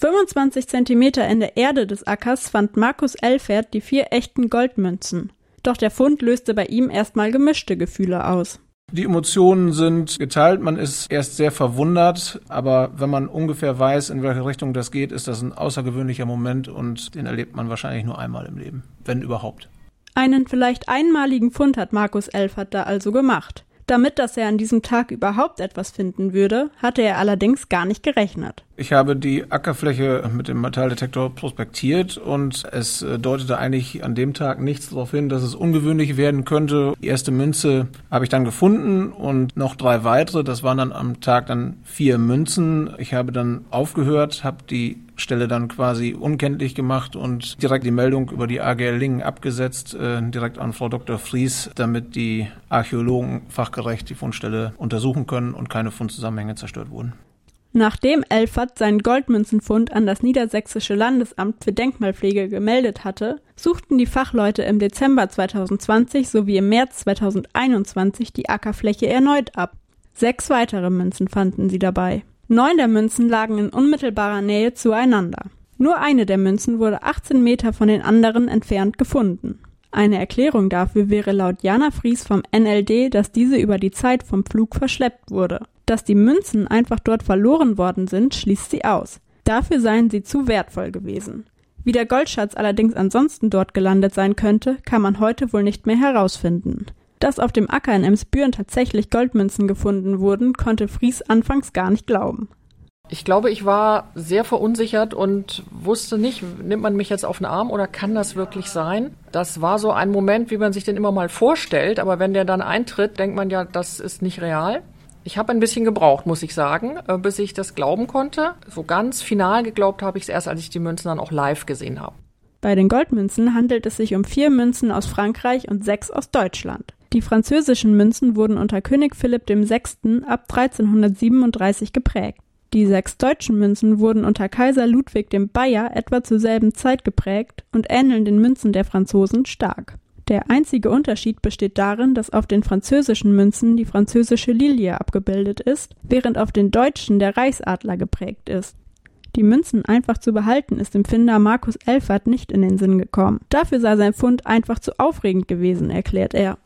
25 Zentimeter in der Erde des Ackers fand Markus Elfert die 4 echten Goldmünzen. Doch der Fund löste bei ihm erstmal gemischte Gefühle aus. Die Emotionen sind geteilt, man ist erst sehr verwundert, aber wenn man ungefähr weiß, in welche Richtung das geht, ist das ein außergewöhnlicher Moment und den erlebt man wahrscheinlich nur einmal im Leben, wenn überhaupt. Einen vielleicht einmaligen Fund hat Markus Elfert da also gemacht. Damit, dass er an diesem Tag überhaupt etwas finden würde, hatte er allerdings gar nicht gerechnet. Ich habe die Ackerfläche mit dem Metalldetektor prospektiert und es deutete eigentlich an dem Tag nichts darauf hin, dass es ungewöhnlich werden könnte. Die erste Münze habe ich dann gefunden und noch 3 weitere. Das waren dann am Tag dann 4 Münzen. Ich habe dann aufgehört, habe die Stelle dann quasi unkenntlich gemacht und direkt die Meldung über die AGL Lingen abgesetzt, direkt an Frau Dr. Fries, damit die Archäologen fachgerecht die Fundstelle untersuchen können und keine Fundzusammenhänge zerstört wurden. Nachdem Elfert seinen Goldmünzenfund an das Niedersächsische Landesamt für Denkmalpflege gemeldet hatte, suchten die Fachleute im Dezember 2020 sowie im März 2021 die Ackerfläche erneut ab. 6 weitere Münzen fanden sie dabei. 9 der Münzen lagen in unmittelbarer Nähe zueinander. Nur eine der Münzen wurde 18 Meter von den anderen entfernt gefunden. Eine Erklärung dafür wäre laut Jana Fries vom NLD, dass diese über die Zeit vom Flug verschleppt wurde. Dass die Münzen einfach dort verloren worden sind, schließt sie aus. Dafür seien sie zu wertvoll gewesen. Wie der Goldschatz allerdings ansonsten dort gelandet sein könnte, kann man heute wohl nicht mehr herausfinden. Dass auf dem Acker in Emsbüren tatsächlich Goldmünzen gefunden wurden, konnte Fries anfangs gar nicht glauben. Ich glaube, ich war sehr verunsichert und wusste nicht, nimmt man mich jetzt auf den Arm oder kann das wirklich sein? Das war so ein Moment, wie man sich den immer mal vorstellt, aber wenn der dann eintritt, denkt man ja, das ist nicht real. Ich habe ein bisschen gebraucht, muss ich sagen, bis ich das glauben konnte. So ganz final geglaubt habe ich es erst, als ich die Münzen dann auch live gesehen habe. Bei den Goldmünzen handelt es sich um 4 Münzen aus Frankreich und 6 aus Deutschland. Die französischen Münzen wurden unter König Philipp VI. Ab 1337 geprägt. Die 6 deutschen Münzen wurden unter Kaiser Ludwig dem Bayer etwa zur selben Zeit geprägt und ähneln den Münzen der Franzosen stark. Der einzige Unterschied besteht darin, dass auf den französischen Münzen die französische Lilie abgebildet ist, während auf den deutschen der Reichsadler geprägt ist. Die Münzen einfach zu behalten, ist dem Finder Markus Elfert nicht in den Sinn gekommen. Dafür sei sein Fund einfach zu aufregend gewesen, erklärt er.